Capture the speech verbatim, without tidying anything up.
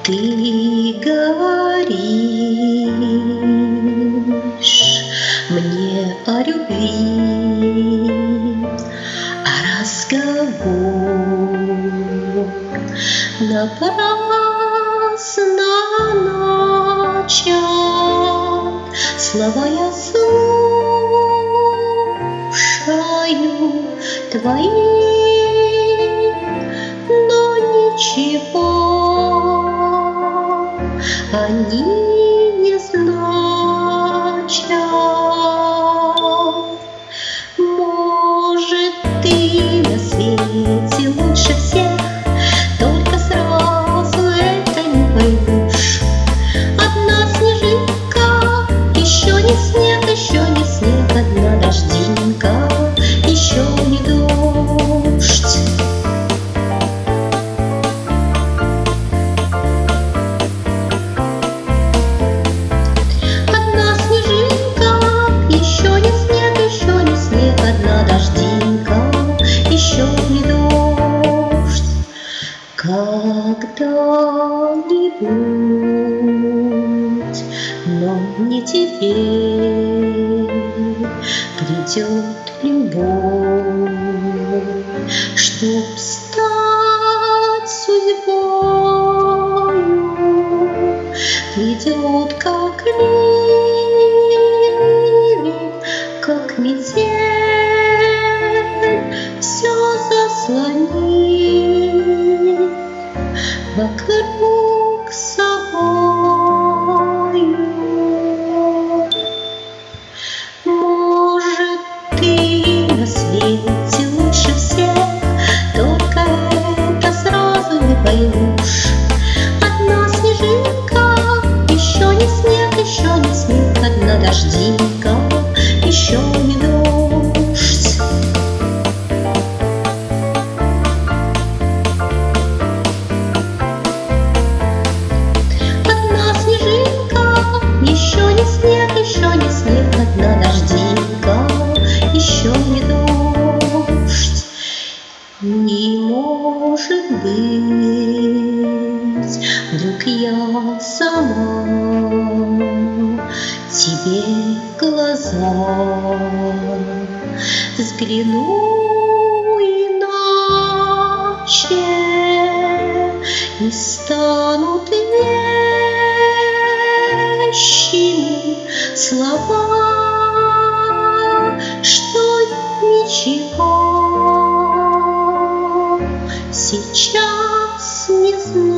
Ты говоришь мне о любви, а разговор напрасно начат. Слова я слушаю твои, но ничего они не значат. Может, ты на свете лучше всех, только сразу это не поймешь. Одна снежинка, еще не снег, еще не снег, одна дождинка, еще не дождь. Когда-нибудь, но не теперь, придет любовь, чтоб стать судьбою. Придет как ливень, как метель, все заслонит вокруг собою. Может, ты на свете лучше всех, только это сразу не поймешь. Одна снежинка, еще не снег, еще не снег, одна дождинка, еще не дождь. Еще не снег, одна дождинка, еще не дождь. Не может быть, вдруг я сама тебе в глаза взгляну иначе, и станут вещими слова, что ничего сейчас не знаю.